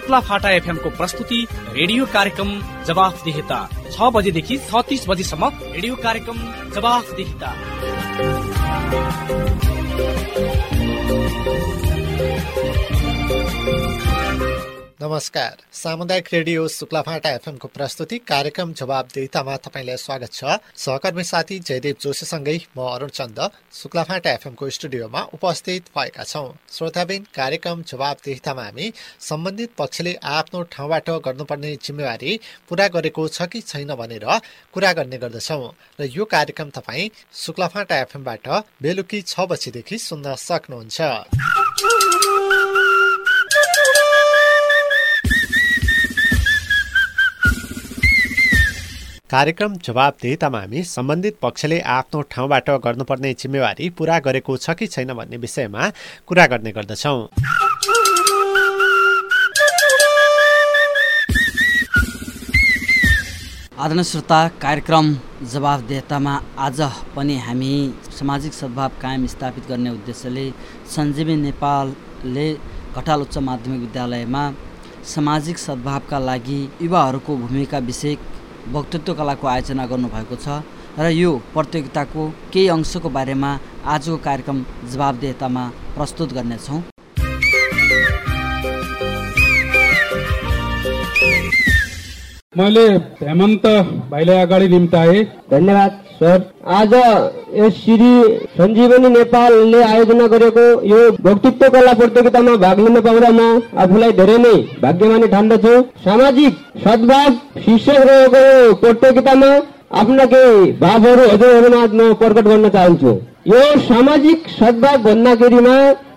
Shuklaphanta FM को प्रस्तुति radio कार्यक्रम जवाफदेहिता 6 बजेदेखि 36 बजेसम्म रेडियो कार्यक्रम जवाफदेहिता। नमस्कार, सामुदायिक रेडियो शुक्लाफाटा एफएम को प्रस्तुति कार्यक्रम जवाफदेहितामा तपाईलाई स्वागत छ। सहकर्मी साथी जयदेव जोशीसँगै म अरुण चन्द शुक्लाफाटा एफएम को स्टुडियोमा उपस्थित भएका छौं। श्रोताबिन, कार्यक्रम जवाफदेहितामा हामी सम्बन्धित पक्षले आफ्नो ठाउँबाट गर्नुपर्ने जिम्मेवारी पूरा गरेको छ कि छैन भनेर कुरा गर्ने गर्दछौं र यो कार्यक्रम तपाई शुक्लाफाटा एफएमबाट बेलुकी 6 बजेदेखि सुन्न सक्नुहुन्छ। कार्यक्रम जवाफदेहितामा हामी सम्बन्धित पक्षले आफ्नो ठाउँबाट गर्नुपर्ने जिम्मेवारी पूरा गरेको छ कि छैन भन्ने विषयमा कुरा गर्ने गर्दछौं। आदरणीय श्रोता, कार्यक्रम जवाफदेहितामा आज पनि हामी सामाजिक सद्भाव कायम स्थापित गर्ने उद्देश्यले सञ्जीवी नेपालले घटाल उच्च माध्यमिक विद्यालयमा सामाजिक सद्भावका लागि युवाहरूको भूमिका विषय वक्तृत्व कलाको आयोजना गर्नुभएको छ र यो प्रतियोगिताको केही अंशको बारेमा आजको कार्यक्रम जवाफदेहितामा प्रस्तुत गर्नेछौँ। मैले हेमन्त भाइलाई अगाडि निम्ताए। धन्यवाद सर। आज यस श्री सञ्जीवनी नेपालले आयोजना गरेको यो वक्तृत्व कला प्रतियोगितामा भाग लिन पाउँदा म आफूलाई धेरै नै भाग्यमानी ठान्दछु। सामाजिक सद्भाव शीर्षक रहेको यो प्रतियोगितामा आफ्ना केही भावहरू हजुरहरूमा म प्रकट गर्न चाहन्छु। यो सामाजिक सद्भाव भन्दाखेरिमा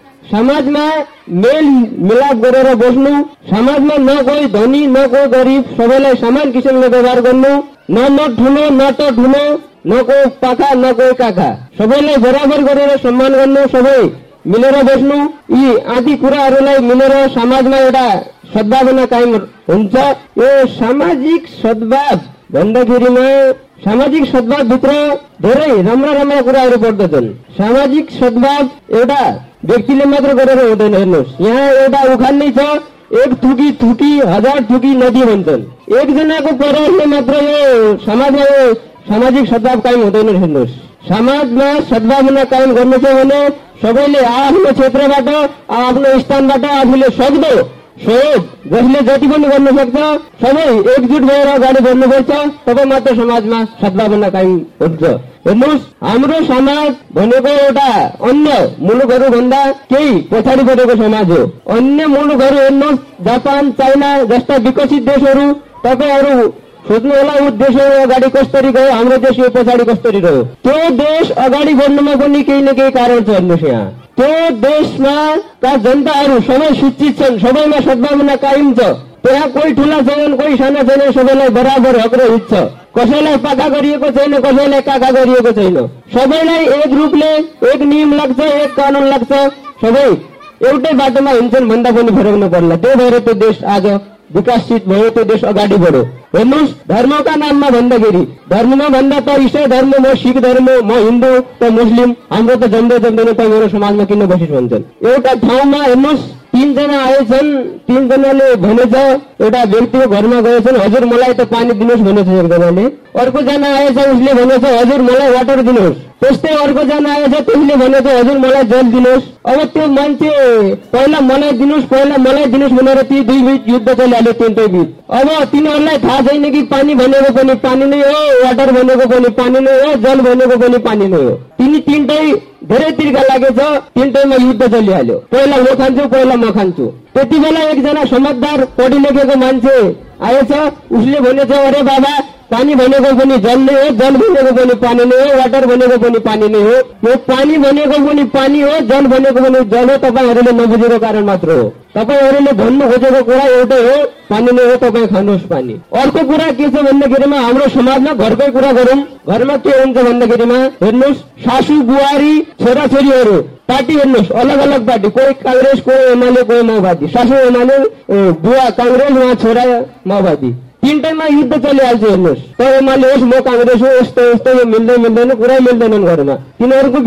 समाजमा मेल मिलाप गरेर बस्नु, समाजमा न कोही धनी न कोही गरिब, सबैलाई समान किसिमले व्यवहार गर्नु, न म ठुलो न त ठुलो, न कोही पाखा न कोही काखा, सबैलाई बराबर गरेर सम्मान गर्नु, सबै मिलेर बस्नु, यी आदि कुराहरूलाई मिलेर समाजमा एउटा सद्भावना कायम हुन्छ। यो सामाजिक सद्भाव भन्दाखेरिमा सामाजिक सद्भाव भित्र धेरै राम्रा राम्रा कुराहरू पर्दछन्। सामाजिक सद्भाव एउटा व्यक्तिले मात्र गरेर हुँदैन। हेर्नुहोस्, यहाँ एउटा उखान नै छ, एक थुकी थुकी हजार थुकी नदी भन्छन्। एकजनाको प्रयासले मात्र यो समाजमा यो सामाजिक सद्भाव कायम हुँदैन। हेर्नुहोस्, समाजमा सद्भावना कायम गर्नु छ भने सबैले आफ्नो क्षेत्रबाट आफ्नो स्थानबाट आफूले सक्दो सहयोग जसले जति पनि गर्न सक्छ सबै एकजुट भएर अगाडि बढ्नुपर्छ, तब मात्र समाजमा सद्भावना कायम हुन्छ। हेर्नुहोस्, हाम्रो समाज भनेको एउटा अन्य मुलुकहरू भन्दा केही पछाडि परेको समाज हो। अन्य मुलुकहरू हेर्नुहोस्, जापान चाइना जस्ता विकसित देशहरू, तपाईहरू सोच्नु होला ऊ देशहरू अगाडि कसरी गयो, हाम्रो देश यो पछाडि कसरी रह्यो। त्यो देश अगाडि बढ्नुमा पनि केही न केही कारण छ। हेर्नुहोस्, यहाँ त्यो देशमा का जनताहरू सबै शिक्षित छन्, सबैमा सद्भावना कायम छ। त्यहाँ कोही ठुला छैनन्, कोही साना छैनन्, सबैलाई बराबर हक र हित छ। कसैलाई पाखा गरिएको छैन, कसैलाई काखा गरिएको छैन। सबैलाई एक रूपले एक नियम लाग्छ, एक कानुन लाग्छ, सबै एउटै बाटोमा हिँड्छन् भन्दा पनि फरक नपर्ला। त्यही भएर त्यो देश आज विकसित भयो, त्यो देश अगाडि बढ्यो। हेर्नुहोस्, धर्मका नाममा भन्दाखेरि धर्ममा भन्दा त इसाई धर्म, म सिख धर्म, म हिन्दू, त मुस्लिम, हाम्रो त जम्दै जम्दैन, त मेरो समाजमा किन बसिस भन्छन्। एउटा ठाउँमा हेर्नुहोस्, 3 जना आएछन्, 3 जनाले भनेछ, एउटा व्यक्तिको घरमा गएछन्, हजुर मलाई त पानी दिनुहोस् भनेछ एकजनाले। अर्को जना आएछ, उसले भनेछ हजुर मलाई वाटर दिनुहोस्। त्यस्तै अर्को जना आएछ, त्यसले भनेछ हजुर मलाई जल दिनुहोस्। अब त्यो मान्छे पहिला मलाई दिनुहोस् भनेर ती दुई बीच युद्ध चलिहाल्यो तिनटै बीच। अब तिनीहरूलाई थाहा छैन कि पानी भनेको पनि पानी नै हो, वाटर भनेको पनि पानी नै हो, जल भनेको पनि पानी नै हो। तिनी तिनटै धेरै तिर्खा लागेछ, तिनटैमा युद्ध चलिहाल्यो। पहिला म खान्छु, पहिला म खान्छु। त्यति बेला एकजना समझदार पढी लेखेको मान्छे आएछ, उसले भनेछ अरे बाबा, पानी भनेको पनि जल नै हो, जल भनेको पनि पानी नै हो, वाटर भनेको पनि पानी नै हो। यो पानी भनेको पनि पानी हो, जल भनेको पनि जल हो, तपाईहरूले नबुझेको कारण मात्र हो। तपाईहरूले भन्नु खोजेको कुरा एउटै हो, पानी नै हो, तपाईँ खानुहोस् पानी। अर्को कुरा के छ भन्दाखेरिमा हाम्रो समाजमा घरकै कुरा गरौँ, घरमा के हुन्छ भन्दाखेरिमा हेर्नुहोस्, सासू बुहारी छोराछोरीहरू पार्टी हेर्नुहोस्, अलग अलग पार्टी, कोही कांग्रेस, कोही एमाले, कोही माओवादी। सासू एमाले, बुवा कांग्रेस, उहाँ छोरा माओवादी। तीनटैमा युद्ध चलिहाल्छ। हेर्नुहोस्, त एमाले होस्, म कांग्रेस हो, यस्तो यस्तो, यो मिल्दैन, कुरै मिल्दैनन् घरमा। तिनीहरूको बीच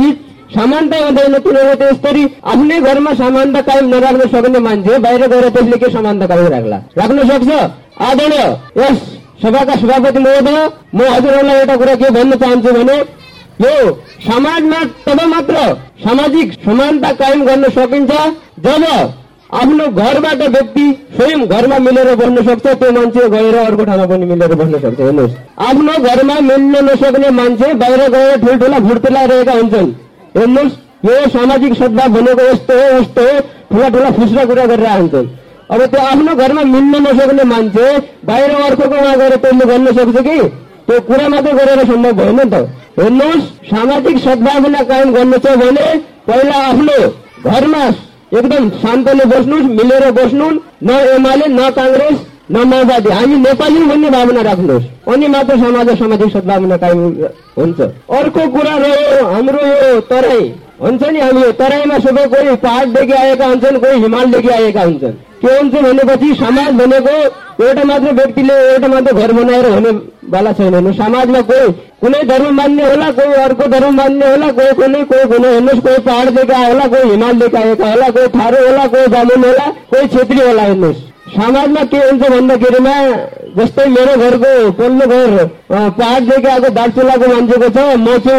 समानता हुँदैन। किनभने त्यसरी आफ्नै घरमा समानता कायम नराख्न सक्ने मान्छे बाहिर गएर त्यसले के समानता कायम राख्न सक्छ? आदरणीय यस सभाका सभापति महोदय, म हजुरहरूलाई एउटा कुरा के भन्न चाहन्छु भने यो समाजमा तब मात्र सामाजिक समानता कायम गर्न सकिन्छ जब आफ्नो घरबाट व्यक्ति स्वयं घरमा मिलेर बस्न सक्छ, त्यो मान्छे गएर अर्को ठाउँमा पनि मिलेर बस्न सक्छ। हेर्नुहोस्, आफ्नो घरमा मिल्न नसक्ने मान्छे बाहिर गएर ठुल्ठुला फुर्तिलाइरहेका हुन्छन्। हेर्नुहोस्, यो सामाजिक सद्भाव भनेको यस्तो हो, ठुला ठुला फुस्रा कुरा गरेर हुन्छन्। अब त्यो आफ्नो घरमा मिल्न नसक्ने मान्छे बाहिर अर्कोकोमा गएर त्यसले गर्न सक्छ कि? त्यो कुरा मात्रै गरेर सम्भव भएन नि त। हेर्नुहोस्, सामाजिक सद्भावना कायम गर्नु छ भने पहिला आफ्नो घरमा एकदम शान्तले बस्नुहोस्, मिलेर बस्नुहोस्, न एमाले न काङ्ग्रेस न माओवादी, हामी नेपाली भन्ने भावना राख्नुहोस्, अनि मात्र समाजमा सामाजिक सद्भावना कायम हुन्छ। अर्को कुरा रह्यो हाम्रो यो तराई हुन्छ नि, हामी यो तराईमा सबै कोही पहाडदेखि आएका हुन्छन्, कोही हिमालदेखि आएका हुन्छन्। के हुन्छ भनेपछि समाज भनेको एउटा मात्र व्यक्तिले एउटा मात्र घर बनाएर हुने वाला छैन। समाजमा कोही कुनै धर्म मान्ने होला, कोही अर्को धर्म मान्ने होला, कोही कुनै हेर्नुहोस्, कोही पहाडदेखि आयो होला, कोही हिमालदेखि आएका होला, कोही थारू होला, कोही बामुन होला, कोही छेत्री होला। हेर्नुहोस्, समाजमा के हुन्छ भन्दाखेरिमा जस्तै मेरो घरको पल्लो घर पहाडदेखि आएको दार्चुलाको मान्छेको छ,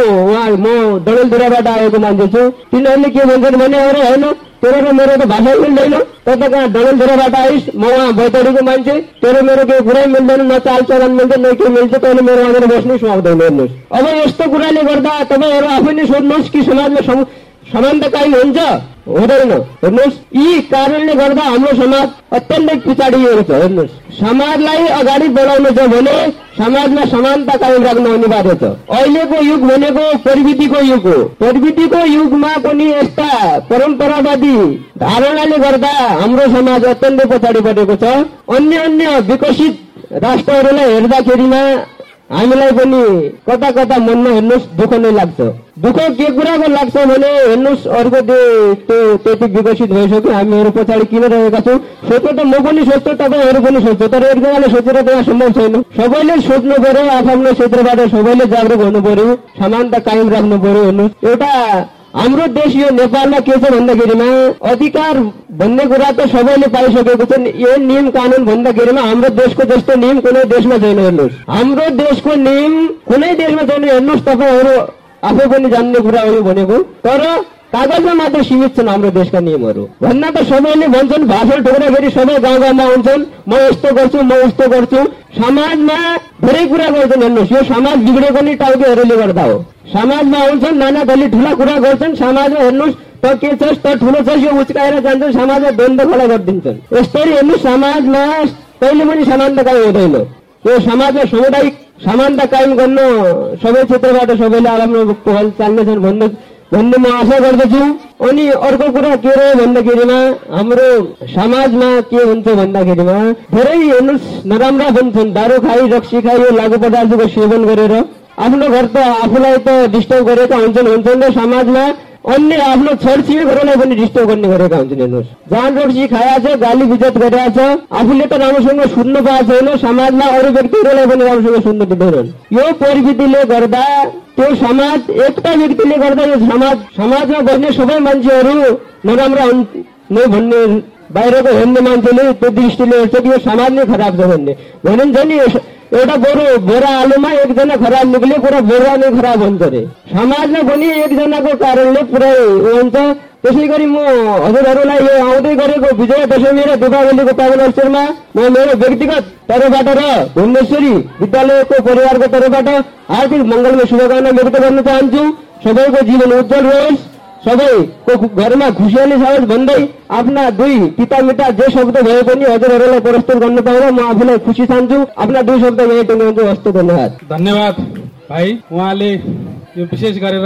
म डडेलधुराबाट आएको मान्छे छु। तिनीहरूले के भन्छन् भने अरे होइन, तेरो र मेरो त भाषा मिल्दैन, त कहाँ डडेलधुराबाट आइस, म उहाँ बैतडीको मान्छे, तेरो मेरो केही कुरै मिल्दैन, न चालचलन मिल्छ न के मिल्छ, तैँले मेरो आएर बस्नु सुहाउँदैन। हेर्नुहोस्, अब यस्तो कुराले गर्दा तपाईँहरू आफै नै सोध्नुहोस् कि समाजमा समानता कायम हुन्छ? हुँदैन। हेर्नुहोस्, यी कारणले गर्दा हाम्रो समाज अत्यन्तै पिछाडिएको छ। हेर्नुहोस्, समाजलाई अगाडि बढाउनु छ भने समाजमा समानता कायम राख्नु अनिवार्य छ। अहिलेको युग भनेको प्रविधिको युग हो। प्रविधिको युगमा पनि यस्ता परम्परावादी धारणाले गर्दा हाम्रो समाज अत्यन्तै पछाडि बढेको छ। अन्य विकसित राष्ट्रहरूलाई हेर्दाखेरिमा हामीलाई पनि कता कता मनमा हेर्नुहोस् दुःख नै लाग्छ। दुःख के कुराको लाग्छ भने हेर्नुहोस्, अर्को त्यति विकसित भइसक्यो, हामीहरू पछाडि किन रहेका छौँ? सोच्नु त म पनि सोच्छु, तपाईँहरू पनि सोच्छ, तर एकजनाले सोचेर त्यहाँ सम्भव छैन। सबैले सोच्नु पर्यो, आफ्नो क्षेत्रबाट सबैले जागरुक हुनु पर्यो, समानता कायम राख्नु पर्यो। हेर्नुहोस्, एउटा हाम्रो देश यो नेपालमा के छ भन्दाखेरिमा अधिकार भन्ने कुरा त सबैले पाइसकेको छ। यो नियम कानुन भन्दाखेरिमा हाम्रो देशको जस्तो नियम कुनै देशमा छैन। हेर्नुहोस्, हाम्रो देशको नियम कुनै देशमा छैन। हेर्नुहोस्, तपाईँहरू आफै पनि जान्ने कुरा हो यो भनेको, तर कागजमा मात्र सीमित छन् हाम्रो देशका नियमहरू। भन्न त सबैले भन्छन्, भाषण ठोक्दाखेरि सबै गाउँ गाउँमा हुन्छन्, म यस्तो गर्छु म उस्तो गर्छु, समाजमा धेरै कुरा गर्छन्। हेर्नुहोस्, यो समाज बिग्रेको नै टाउकेहरूले गर्दा हो। समाजमा आउँछन्, नाना दली ठुला कुरा गर्छन्, समाजमा हेर्नुहोस् त के छस् त ठुलो छस् यो उच्काएर जान्छन्, समाजमा द्वन्द्व खडा गरिदिन्छन्। यसरी हेर्नुहोस्, समाजमा कहिले पनि समानता कायम हुँदैन। यो समाजमा सामुदायिक समानता कायम गर्न सबै क्षेत्रबाट सबैले आफ्नो पहल चाल्नेछन् भन्ने म आशा गर्दछु। अनि अर्को कुरा के रह्यो भन्दाखेरिमा हाम्रो समाजमा के हुन्छ भन्दाखेरिमा धेरै हेर्नुहोस् नराम्रा पनि छन्। दारू खाई रक्सी खाई यो लागु पदार्थको सेवन गरेर आफ्नो घर त आफूलाई त डिस्टर्ब गरेका हुन्छन् र समाजमा अन्य आफ्नो छरछिमेकीहरूलाई पनि डिस्टर्ब गर्ने गरेका हुन्छन्। हेर्नुहोस्, जान रक्सी खाएको छ, गाली बिजत गरेको छ, आफूले त राम्रोसँग सुन्नु पाएको छैन, समाजमा अरू व्यक्तिहरूलाई पनि राम्रोसँग सुन्नु दिँदैनन्। यो प्रविधिले गर्दा त्यो समाज एकता व्यक्तिले गर्दा यो समाजमा बस्ने सबै मान्छेहरू नराम्रा नै भन्ने बाहिरको हेर्ने मान्छेले त्यो दृष्टिले हेर्छ कि यो समाज नै खराब छ भन्ने भनिन्छ नि। एउटा बोरा आलुमा एकजना खराब निक्ले पुरा बोरा नै खराब हुन्छ अरे। समाजमा पनि एकजनाको कारणले पुरै हुन्छ। त्यसै गरी म हजुरहरूलाई यो आउँदै गरेको विजया दशमी र दीपावलीको पावन अवसरमा म मेरो व्यक्तिगत तर्फबाट र भुवनेश्वरी विद्यालयको परिवारको तर्फबाट हार्दिक मङ्गलमय शुभकामना व्यक्त गर्न चाहन्छु। सबैको जीवन उज्जवल रहोस्, सबैको घरमा खुसियाली होस् भन्दै आफ्ना दुई पितामिता जे शब्द भए पनि हजुरहरूलाई प्रस्तुत गर्न पाउँदा म आफूलाई खुसी ठान्छु। आफ्ना दुई शब्द यही टुङ्ग्याउँछु। हस्त धन्यवाद। धन्यवाद भाइ। उहाँले यो विशेष गरेर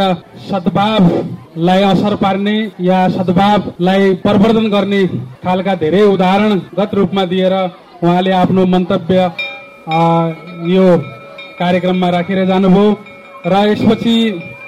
सद्भावलाई असर पार्ने या सद्भावलाई प्रवर्धन गर्ने खालका धेरै उदाहरणगत रूपमा दिएर उहाँले आफ्नो मन्तव्य यो कार्यक्रममा राखेर जानुभयो। र यसपछि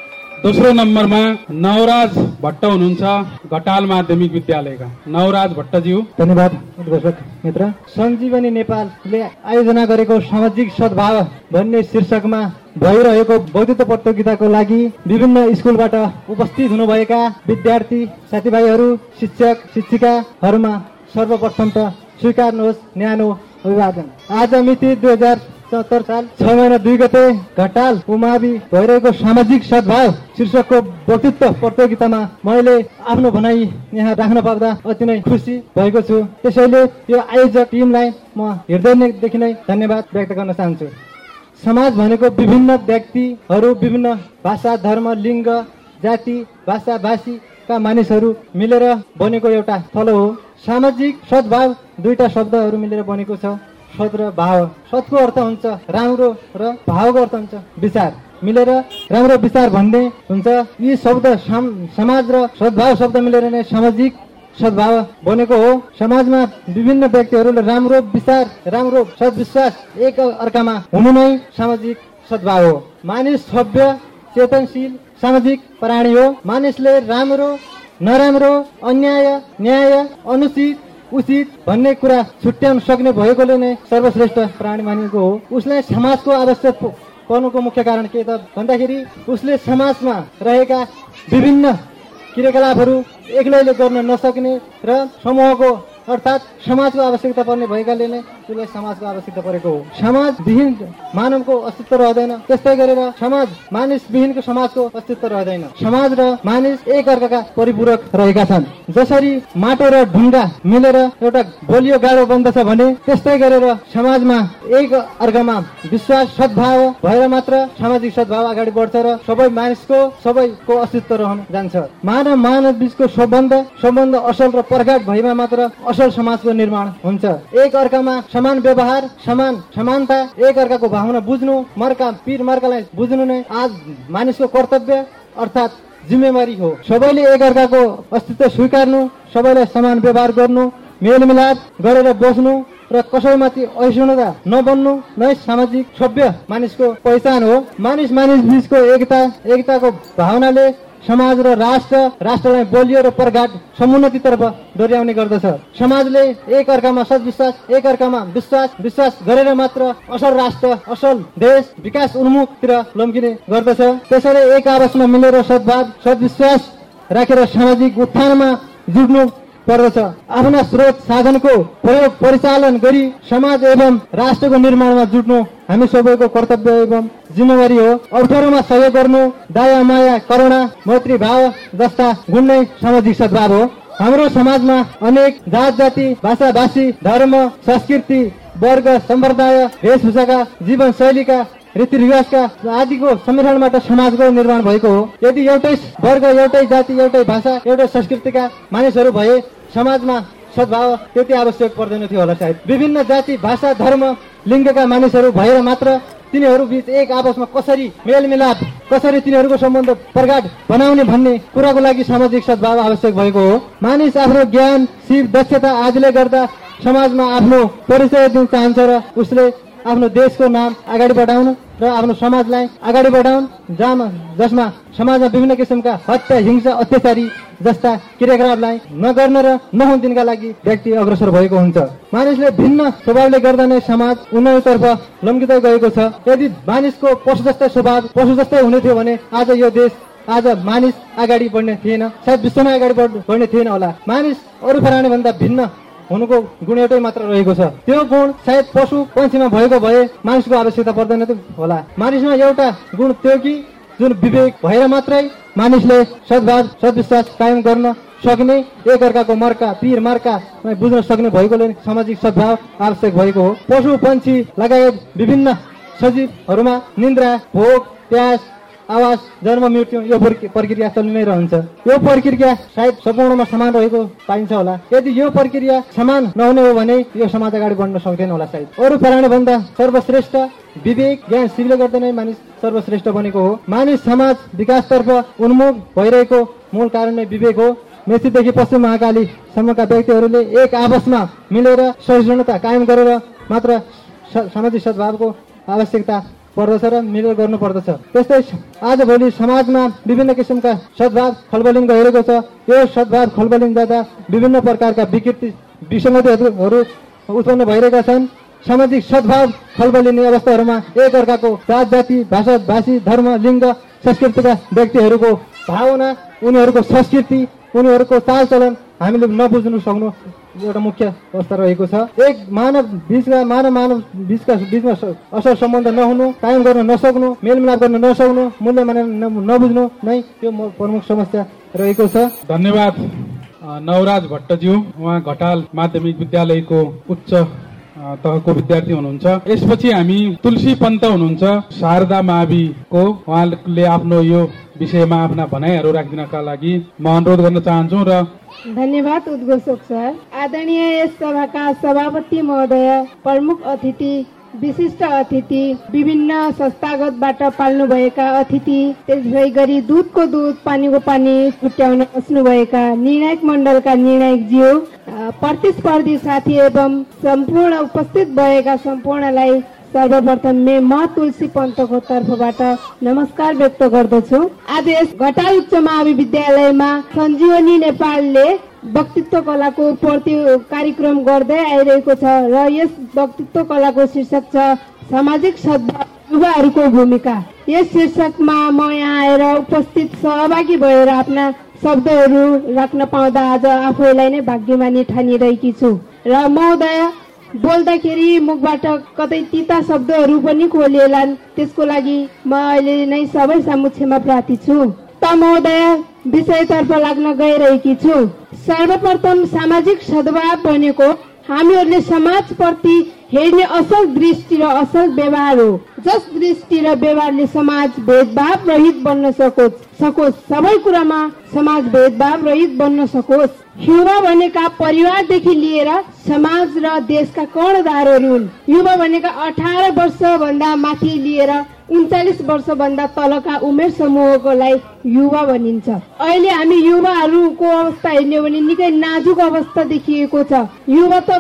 दोस्रो नम्बरमा नवराज भट्ट हुनुहुन्छ, घटाल माध्यमिक विद्यालयका। नवराज भट्टज्यू। धन्यवाद दर्शक मित्र। सञ्जीवनी नेपालले आयोजना गरेको सामाजिक सद्भाव भन्ने शीर्षकमा भइरहेको वक्तृत्व प्रतियोगिताको लागि विभिन्न स्कुलबाट उपस्थित हुनुभएका विद्यार्थी साथीभाइहरू, शिक्षक शिक्षिकाहरूमा सर्वप्रथम त स्वीकार्नुहोस् न्यानो अभिवादन। आज मिति 2074 साल 6 महिना 2 गते घटाल उमावि भइरहेको सामाजिक सद्भाव शीर्षकको वक्तृत्व प्रतियोगितामा मैले आफ्नो भनाइ यहाँ राख्न पाउँदा अति नै खुसी भएको छु। त्यसैले यो आयोजक टिमलाई म हृदयदेखि नै धन्यवाद व्यक्त गर्न चाहन्छु। समाज भनेको विभिन्न व्यक्तिहरू, विभिन्न भाषा, धर्म, लिङ्ग, जाति, भाषा, भाषीका मानिसहरू मिलेर बनेको एउटा थलो हो। सामाजिक सद्भाव दुईटा शब्दहरू मिलेर बनेको छ, सद र भाव। सदको अर्थ हुन्छ राम्रो र भावको अर्थ हुन्छ विचार। मिलेर राम्रो विचार भन्ने हुन्छ। यी शब्द समाज र सद्भाव शब्द मिलेर नै सामाजिक सद्भाव बनेको हो। समाजमा विभिन्न व्यक्तिहरूले राम्रो विचार, राम्रो सद्विश्वास एक अर्कामा हुनु नै सामाजिक सद्भाव हो। मानिस सभ्य, चेतनशील, सामाजिक प्राणी हो। मानिसले राम्रो, नराम्रो, अन्याय, न्याय, अनुचित, उचित भन्ने कुरा छुट्याउन सक्ने भएकोले नै सर्वश्रेष्ठ प्राणी मानिएको हो। उसलाई समाजको आवश्यक पर्नुको मुख्य कारण के त भन्दाखेरि उसले समाजमा रहेका विभिन्न क्रियाकलापहरू एक्लैले गर्न नसक्ने र समूहको अर्थात् समाजको आवश्यकता पर्ने भएकाले नै उसलाई समाजको आवश्यकता परेको हो। समाजविहीन मानवको अस्तित्व रहँदैन, त्यस्तै गरेर समाज मानिसविहीनको समाजको अस्तित्व रहँदैन। समाज र मानिस एक अर्काका परिपूरक रहेका छन्। जसरी माटो र ढुङ्गा मिलेर एउटा बलियो गाडो बन्दछ भने त्यस्तै गरेर समाजमा एक अर्कामा विश्वास, सद्भाव भएर मात्र सामाजिक सद्भाव अगाडि बढ्छ र सबै मानिसको, सबैको अस्तित्व रहन जान्छ। मानव मानव बीचको सम्बन्ध असल र प्रगाढ भएमा मात्र असल समाजको निर्माण हुन्छ। एक अर्कामा समान व्यवहार, समानता, एक अर्काको भावना बुझ्नु, पीर मर्कालाई बुझ्नु नै आज मानिसको कर्तव्य अर्थात् जिम्मेवारी हो। सबैले एक अर्काको अस्तित्व स्वीकार्नु, सबैलाई समान व्यवहार गर्नु, मेलमिलाप गरेर बस्नु र कसैमाथि असहिष्णुता नबन्नु नै सामाजिक सभ्य मानिसको पहिचान हो। मानिस बीचको एकताको भावनाले समाज र राष्ट्रलाई बलियो र प्रगाढ समुन्नतितर्फ डोर्याउने गर्दछ। समाजले एक अर्कामा सद्विश्वास, एक अर्कामा विश्वास गरेर मात्र असल राष्ट्र, असल देश विकास उन्मुखतिर लम्किने गर्दछ। त्यसैले एक आपसमा मिलेर सद्भाव, सद्विश्वास राखेर सामाजिक उत्थानमा जुट्नु पर्दछ। आफ्ना स्रोत साधनको प्रयोग परिचालन गरी समाज एवं राष्ट्रको निर्माणमा जुट्नु हामी सबैको कर्तव्य एवं जिम्मेवारी हो। अप्ठ्यारोमा सहयोग गर्नु, दया, माया, करुणा, मैत्री भाव जस्ता गुण नै सामाजिक सद्भाव हो। हाम्रो समाजमा अनेक जात जाति, भाषा भाषी, धर्म, संस्कृति, वर्ग, सम्प्रदाय, वेशभूषाका, जीवन शैलीका, रीतिरिवाजका आदिको सम्मिश्रणबाट समाजको निर्माण भएको हो। यदि एउटै वर्ग, एउटै जाति, एउटै भाषा, एउटै संस्कृतिका मानिसहरू भए समाजमा सद्भाव त्यति आवश्यक पर्दैन थियो होला सायद। विभिन्न जाति, भाषा, धर्म, लिङ्गका मानिसहरू भएर मात्र तिनीहरू बीच एक आपसमा कसरी मेलमिलाप, कसरी तिनीहरूको सम्बन्ध प्रगाढ बनाउने भन्ने कुराको लागि सामाजिक सद्भाव आवश्यक भएको हो। मानिस आफ्नो ज्ञान, सिप, दक्षता आदिले गर्दा समाजमा आफ्नो परिचय दिन चाहन्छ र उसले आफ्नो देशको नाम अगाडि बढाउन र आफ्नो समाजलाई अगाडि बढाउन, जसमा समाजमा विभिन्न किसिमका हत्या, हिंसा, अत्याचारी जस्ता क्रियाकलापलाई नगर्न र नहुन दिनका लागि व्यक्ति अग्रसर भएको हुन्छ। मानिसले भिन्न स्वभावले गर्दा नै समाज उन्नतितर्फ लम्किँदै गएको छ। यदि मानिसको पशु जस्तै स्वभाव, पशु जस्तै हुने थियो भने आज यो देश, आज मानिस अगाडि बढ्ने थिएन, सायद विश्वमै अगाडि बढ्ने थिएन होला। मानिस अरू प्राणी भन्दा भिन्न हुनुको गुण एउटै मात्र रहेको छ। त्यो गुण सायद पशु पंक्षीमा भएको भए मानिसको आवश्यकता पर्दैन होला। मानिसमा एउटा गुण त्यो कि जुन विवेक भएर मात्रै मानिसले सद्भाव, सद्विश्वास कायम गर्न सक्ने, एक अर्काको मर्का, पीर मर्का बुझ्न सक्ने भएकोले सामाजिक सद्भाव आवश्यक भएको हो। पशु पंक्षी लगायत विभिन्न सजीवहरूमा निन्द्रा, भोक, प्यास, आवास, जन्म, मृत्यु यो प्रक्रिया चलि नै रहन्छ। यो प्रक्रिया सायद सम्पूर्णमा समान रहेको पाइन्छ होला। यदि यो प्रक्रिया समान नहुने हो भने यो समाज अगाडि बढ्न सक्दैन होला सायद। अरू प्राणी भन्दा सर्वश्रेष्ठ विवेक, ज्ञान, सिपले गर्दा नै मानिस सर्वश्रेष्ठ बनेको हो। मानिस समाज विकासतर्फ उन्मुख भइरहेको मूल कारण नै विवेक हो। मेचीदेखि पश्चिम महाकालीसम्मका व्यक्तिहरूले एक आपसमा मिलेर सहिष्णुता कायम गरेर मात्र सामाजिक सद्भावको आवश्यकता पर्दछ र मिलेर गर्नुपर्दछ। त्यस्तै आजभोलि समाजमा विभिन्न किसिमका सद्भाव खलबलिङ गइरहेको छ। यो सद्भाव खलबलिङ जाँदा विभिन्न प्रकारका विकृति विसङ्गतिहरू उत्पन्न भइरहेका छन्। सामाजिक सद्भाव खलबलिने अवस्थाहरूमा एकअर्काको जात जाति भाषा भाषी धर्म लिङ्ग संस्कृतिका व्यक्तिहरूको भावना उनीहरूको संस्कृति उनीहरूको चालचलन हामीले नबुझ्नु सक्नु एउटा मुख्य अवस्था रहेको छ। एक मानव बीचमा असल सम्बन्ध नहुनु, कायम गर्न नसक्नु, मेलमिलाप गर्न नसक्नु, मूल्य मानेर नबुझ्नु नै यो प्रमुख समस्या रहेको छ। धन्यवाद नवराज भट्टज्यू, उहाँ घटाल माध्यमिक विद्यालयको उच्च तहको विद्यार्थी हुनुहुन्छ। यसपछि हामी तुलसी पन्त हुनुहुन्छ शारदा माविको, उहाँले आफ्नो यो विषयमा आफ्ना भनाइहरू राखिदिनका लागि म अनुरोध गर्न चाहन्छु। र धन्यवाद उद्घोषक सर। आदरणीय यस सभाका सभापति महोदय, प्रमुख अतिथि, विशिष्ट अतिथि, विभिन्न संस्थागतबाट पाल्नुभएका अतिथि, त्यसै गरी दुधको दुध पानीको पानी छुट्याउन बस्नुभएका निर्णायक मण्डलका निर्णायकज्यू, प्रतिस्पर्धी साथी एवं सम्पूर्ण उपस्थित भएका सम्पूर्णलाई सर्वप्रथम म तुलसी पन्तको तर्फबाट नमस्कार व्यक्त गर्दछु। आज यस घटाल उच्च महाविद्यालयमा सञ्जीवनी नेपालले वक्तित्व कलाको कार्यक्रम गर्दै आइरहेको छ र यस वक्तित्व कलाको शीर्षक छ सामाजिक सद्भाव युवाहरूको भूमिका। यस शीर्षकमा म यहाँ आएर उपस्थित सहभागी भएर आफ्ना शब्दहरू राख्न पाउँदा आज आफैलाई नै भाग्यमानी ठानिरहेकी छु। र महोदय बोल्दाखेरि मुखबाट कतै तिता शब्दहरू पनि खोलिएलान्, त्यसको लागि म अहिले नै सबै सामु क्षमा प्रार्थी छु। त महोदय विषयतर्फ लाग्न गइरहेकी छु। सर्वप्रथम सामाजिक सद्भाव भनेको हामीहरूले समाजप्रति हेर्ने असल दृष्टि र असल व्यवहार हो, जस दृष्टि र व्यवहारले समाज भेदभाव रहित बन्न सकोस्, सबै कुरामा समाज भेदभाव रहित बन्न सकोस्। युवा भनेका परिवारदेखि लिएर समाज र देशका कर्णधारहरू हुन्। युवा भनेका 18 वर्षभन्दा माथि लिएर 39 वर्षभन्दा तलका उमेर समूहकोलाई युवा भनिन्छ। अहिले हामी युवाहरूको अवस्था हेर्ने हो भने निकै नाजुक अवस्था देखिएको छ। युवा त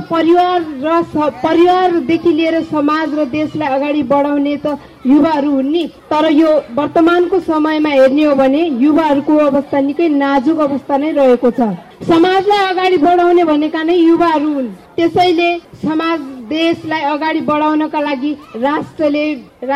परिवारदेखि लिएर समाज र देशलाई अगाडि बढाउने त युवाहरू हुन् नि, तर यो वर्तमानको समयमा हेर्ने हो भने युवाहरूको अवस्था निकै नाजुक अवस्था नै रहेको छ। समाजलाई अगाडि बढाउने भनेका नै युवाहरू हुन्। त्यसैले समाज देशलाई अगाडि बढाउनका लागि राष्ट्रले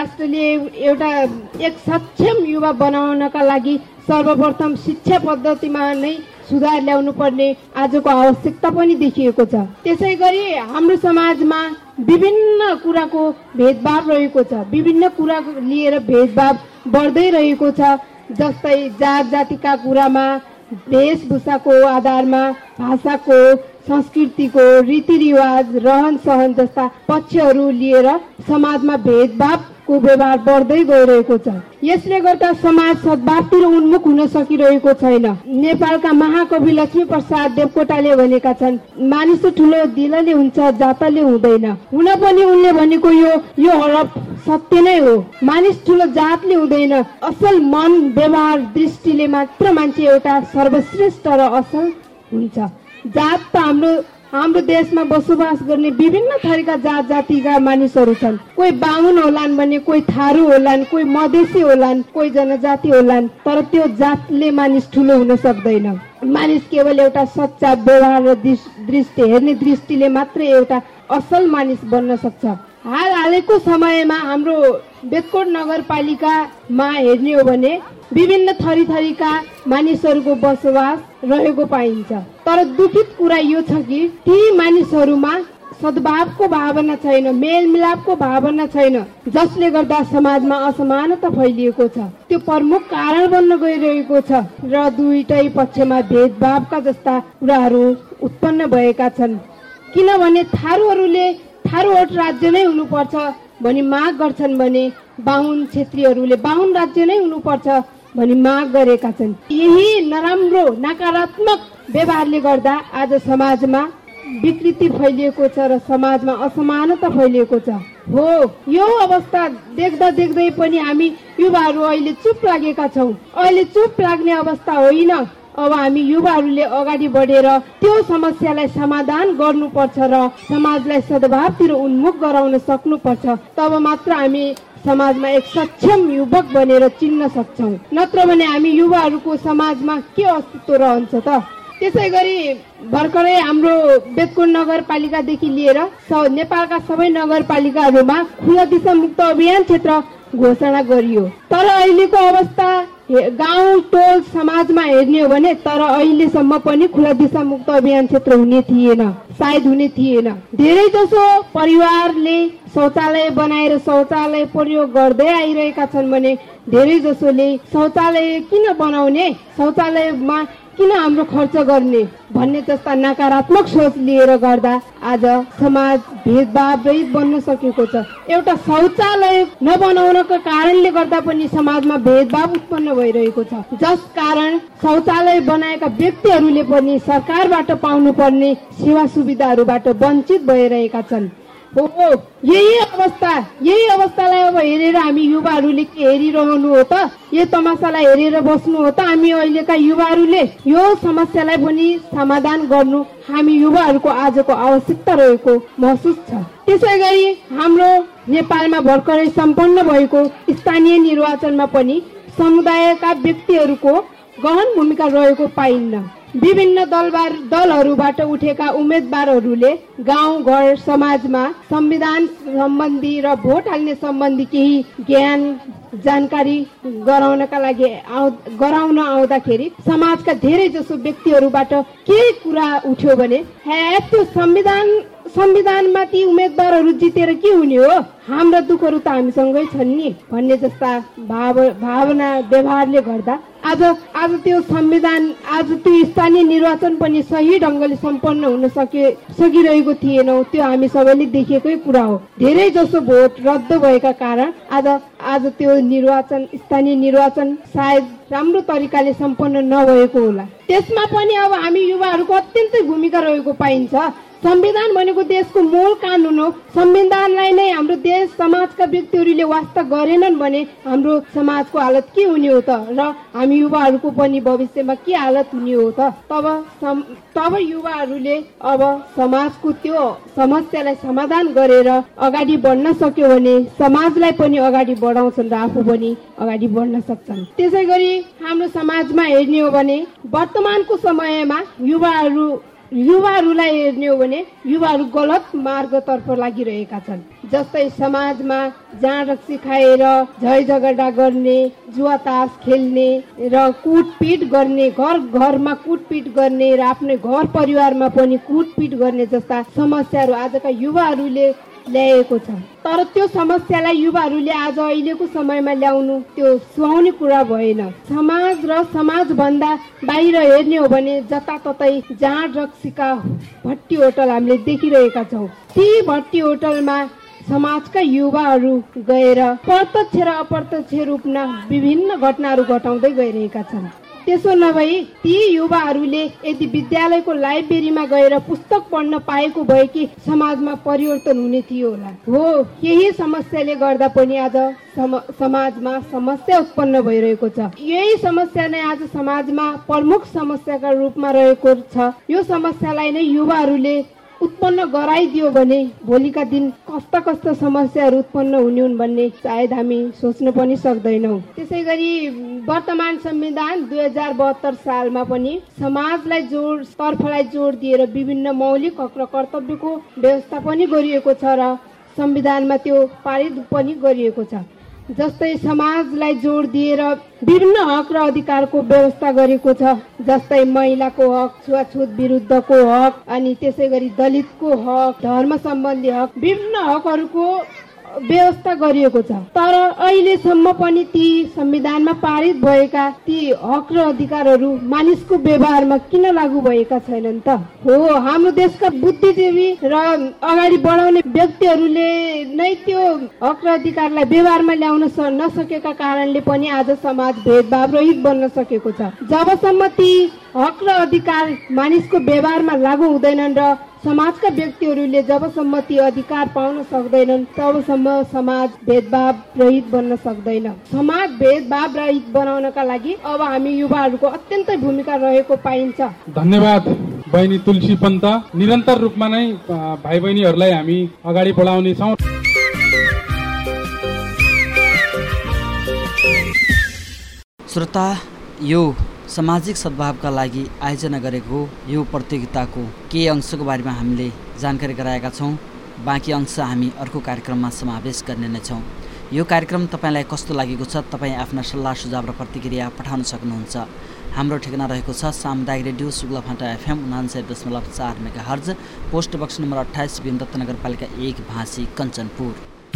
एक सक्षम युवा बनाउनका लागि सर्वप्रथम शिक्षा पद्धतिमा नै सुधार ल्याउनु पर्ने आजको आवश्यकता पनि देखिएको छ। त्यसै गरी हाम्रो समाजमा विभिन्न कुराको भेदभाव रहेको छ, विभिन्न कुरा लिएर भेदभाव बढ्दै रहेको छ। जस्तै जात जातिका कुरामा, वेशभूषाको आधारमा, भाषाको, संस्कृतिको, रीतिरिवाज, रहन सहन जस्ता पक्षहरू लिएर समाजमा भेदभावको व्यवहार बढ्दै गइरहेको छ। यसले गर्दा समाज सद्भावतिर उन्मुख हुन सकिरहेको छैन। नेपालका महाकवि लक्ष्मीप्रसाद देवकोटाले भनेका छन्, मानिस ठुलो दिलले हुन्छ, जातले हुँदैन। हुन पनि उनले भनेको यो हरफ सत्य नै हो। मानिस ठुलो जातले हुँदैन, असल मन व्यवहार दृष्टिले मात्र मान्छे एउटा सर्वश्रेष्ठ र असल हुन्छ। जात त हाम्रो देशमा बसोबास गर्ने विभिन्न थरीका जात जातिका मानिसहरू छन्। कोही बाहुन होलान् भने, कोही थारू होलान्, कोही मधेसी होलान्, कोही जनजाति होलान्, तर त्यो जातले मानिस ठुलो हुन सक्दैन। मानिस केवल एउटा सच्चा व्यवहार र दृष्टि हेर्ने दृष्टिले मात्र एउटा असल मानिस बन्न सक्छ। हालैको समयमा हाम्रो बेतकोट नगरपालिकामा हेर्ने हो भने विभिन्न थरीका मानिसहरूको बसोबास रहेको पाइन्छ। तर दुखित कुरा यो छ कि ती मानिसहरूमा सद्भावको भावना छैन, मेलमिलापको भावना छैन, जसले गर्दा समाजमा असमानता फैलिएको छ। त्यो प्रमुख कारण बन्न गइरहेको छ र दुईटै पक्षमा भेदभावका जस्ता कुराहरू उत्पन्न भएका छन्। किनभने थारूहट राज्य नै हुनुपर्छ भनी माग गर्छन् भने बाहुन क्षेत्रीहरूले बाहुन राज्य नै हुनुपर्छ भनी माग गरेका छन्। यही नराम्रो नकारात्मक व्यवहारले गर्दा आज समाजमा विकृति फैलिएको छ र समाजमा असमानता फैलिएको छ। हो, यो अवस्था देख्दा देख्दै पनि हामी युवाहरू अहिले चुप लागेका छौँ। अहिले चुप लाग्ने अवस्था होइन। अब हामी युवाहरूले अगाडि बढेर त्यो समस्यालाई समाधान गर्नुपर्छ र समाजलाई सद्भावतिर उन्मुख गराउन सक्नुपर्छ। तब मात्र हामी समाजमा एक सक्षम युवक बनेर चिन्न सक्छौँ। नत्र भने हामी युवाहरूको समाजमा के अस्तित्व रहन्छ त? त्यसै गरी भर्खरै हाम्रो बेतकुट नगरपालिकादेखि लिएर नेपालका सबै नगरपालिकाहरूमा खुला दिशा मुक्त अभियान क्षेत्र घोषणा गरियो। तर अहिलेको अवस्था गाउँ टोल समाजमा हेर्ने हो भने तर अहिलेसम्म पनि खुला दिशा मुक्त अभियान क्षेत्र हुने थिएन, सायद हुने थिएन। धेरै जसो परिवारले शौचालय बनाएर शौचालय प्रयोग गर्दै आइरहेका छन् भने धेरै जसोले शौचालय किन बनाउने, शौचालयमा किन हाम्रो खर्च गर्ने भन्ने जस्ता नकारात्मक सोच लिएर गर्दा आज समाज भेदभाव रहित बन्न सकेको छ। एउटा शौचालय नबनाउनको कारणले गर्दा पनि समाजमा भेदभाव उत्पन्न भइरहेको छ, जस कारण शौचालय बनाएका व्यक्तिहरूले पनि सरकारबाट पाउनुपर्ने सेवा सुविधाहरूबाट वञ्चित भइरहेका छन्। यही अवस्थालाई अब हेरेर हामी युवाहरूले के हेरिरहनु हो त? यो तमासालाई हेरेर बस्नु हो त? हामी अहिलेका युवाहरूले यो समस्यालाई पनि समाधान गर्नु हामी युवाहरूको आजको आवश्यकता रहेको महसुस छ। त्यसै गरी हाम्रो नेपालमा भर्खरै सम्पन्न भएको स्थानीय निर्वाचनमा पनि समुदायका व्यक्तिहरूको गहन भूमिका रहेको पाइन्न। विभिन्न दलहरूबाट उठेका उम्मेदवारहरूले गाउँ घर समाजमा संविधान सम्बन्धी र भोट हाल्ने सम्बन्धी केही ज्ञान जानकारी गराउन आउँदाखेरि समाजका धेरै जसो व्यक्तिहरूबाट केही कुरा उठ्यो भने त्यो संविधानमा ती उम्मेदवारहरू जितेर के हुने हो, हाम्रा दुःखहरू त हामीसँगै छन् नि भन्ने जस्ता भावना व्यवहारले गर्दा आज त्यो संविधान आज त्यो स्थानीय निर्वाचन पनि सही ढङ्गले सम्पन्न हुन सकिरहेको थिएन। त्यो हामी सबैले देखेकै कुरा हो। धेरै जसो भोट रद्द भएका कारण आज त्यो स्थानीय निर्वाचन सायद राम्रो तरिकाले सम्पन्न नभएको होला। त्यसमा पनि अब हामी युवाहरूको अत्यन्तै भूमिका रहेको पाइन्छ। संविधान भनेको देशको मूल कानुन हो। संविधानलाई नै हाम्रो देश समाजका व्यक्तिहरूले वास्ता गरेनन् भने हाम्रो समाजको हालत के हुने हो त? र हामी युवाहरूको पनि भविष्यमा के हालत हुने हो त? तब युवाहरूले अब समाजको त्यो समस्यालाई समाधान गरेर अगाडि बढ्न सक्यो भने समाजलाई पनि अगाडि बढाउँछन् र आफू पनि अगाडि बढ्न सक्छन्। त्यसै गरी हाम्रो समाजमा हेर्ने हो भने वर्तमानको समयमा युवाहरूलाई हेर्ने हो भने युवाहरू गलत मार्गतर्फ लागिरहेका छन्। जस्तै समाजमा जाँड रक्सी खाएर झै झगडा गर्ने, जुवा तास खेल्ने र कुटपिट गर्ने, घरमा कुटपिट गर्ने र आफ्नो घर परिवारमा पनि कुटपिट गर्ने जस्ता समस्याहरू आजका युवाहरूले ल्याएको छ। तर त्यो समस्यालाई युवाहरूले आज अहिलेको समयमा ल्याउनु त्यो सुहाउने कुरा भएन। समाज र समाजभन्दा बाहिर हेर्ने हो भने जताततै जाँड रक्सीका भट्टी होटल हामीले देखिरहेका छौँ। ती भट्टी होटलमा समाजका युवाहरू गएर प्रत्यक्ष र अप्रत्यक्ष रूपमा विभिन्न घटनाहरू घटाउँदै गइरहेका छन्। त्यसो नभई ती युवाहरूले यदि विद्यालयको लाइब्रेरीमा गएर पुस्तक पढ्न पाएको भए कि समाजमा परिवर्तन हुने थियो होला। हो, यही समस्याले गर्दा पनि आज समाजमा समस्या उत्पन्न भइरहेको छ। यही समस्या नै आज समाजमा प्रमुख समस्याका रूपमा रहेको छ। यो समस्यालाई नै युवाहरूले उत्पन्न गराइदियो भने भोलिका दिन कस्ता कस्ता समस्याहरू उत्पन्न हुने हुन् भन्ने सायद हामी सोच्न पनि सक्दैनौँ। त्यसै गरी वर्तमान संविधान 2072 सालमा पनि समाजलाई तर्फलाई जोड दिएर विभिन्न मौलिक हक र कर्तव्यको व्यवस्था पनि गरिएको छ र संविधानमा त्यो पारित पनि गरिएको छ। जस्तै समाजलाई जोड दिएर विभिन्न हक र अधिकारको व्यवस्था गरेको छ। जस्तै महिलाको हक, छुवाछुत विरुद्धको हक, अनि त्यसै गरी दलितको हक, धर्म सम्बन्धी हक, विभिन्न हकहरूको व्यवस्था गरिएको छ। तर अहिलेसम्म पनि ती संविधानमा पारित भएका ती हक र अधिकारहरू मानिसको व्यवहारमा किन लागू भएका छैनन् त? हो, हाम्रो देशका बुद्धिजीवी र अगाडि बढाउने व्यक्तिहरूले नै त्यो हक र अधिकारलाई व्यवहारमा ल्याउन नसकेका कारणले पनि आज समाज भेदभाव रहित बन्न सकेको छ। जबसम्म ती हक र अधिकार मानिसको व्यवहारमा लागू हुँदैनन् र समाजका व्यक्तिहरूले जबसम्म ती अधिकार पाउन सक्दैनन् तबसम्म समाज भेदभाव रहित बन्न सक्दैन। समाज भेदभाव रहित बनाउनका लागि अब हामी युवाहरूको अत्यन्तै भूमिका रहेको पाइन्छ। धन्यवाद बहिनी तुलसी पन्त। निरन्तर रूपमा नै भाइ बहिनीहरूलाई हामी अगाडि बढाउने छौँ। श्रोता, यो सामाजिक सद्भावका लागि आयोजना गरेको यो प्रतियोगिताको केही अंशको बारेमा हामीले जानकारी गराएका छौँ। बाँकी अंश हामी अर्को कार्यक्रममा समावेश गर्ने नै छौँ। यो कार्यक्रम तपाईँलाई कस्तो लागेको छ? तपाईँ आफ्ना सल्लाह सुझाव र प्रतिक्रिया पठाउन सक्नुहुन्छ। हाम्रो ठेगाना रहेको छ सामुदायिक radio Shuklaphanta FM 99.4 megahertz, post box number 28, Bhimdatta नगरपालिका 1, भाँसी, कञ्चनपुर।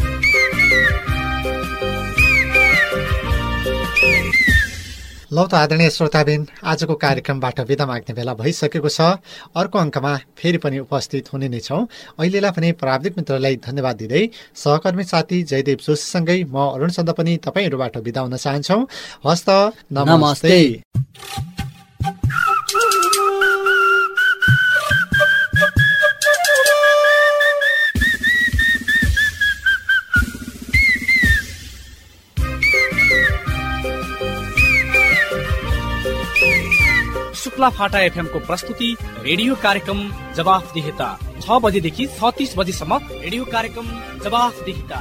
लौ त आदरणीय श्रोताबिन, आजको कार्यक्रमबाट बिदा माग्ने बेला भइसकेको छ। अर्को अङ्कमा फेरि पनि उपस्थित हुने नै छौँ। अहिलेलाई पनि प्राविधिक मित्रलाई धन्यवाद दिँदै सहकर्मी साथी जयदेव जोशीसँगै म अरुण चन्द पनि तपाईँहरूबाट बिदा हुन चाहन्छौँ। हस्त नमस्ते। शुक्लाफाटा FM को प्रस्तुति रेडियो कार्यक्रम जवाफदेहिता 6 बजेदेखि 36 बजेसम्म रेडियो कार्यक्रम जवाफदेहिता।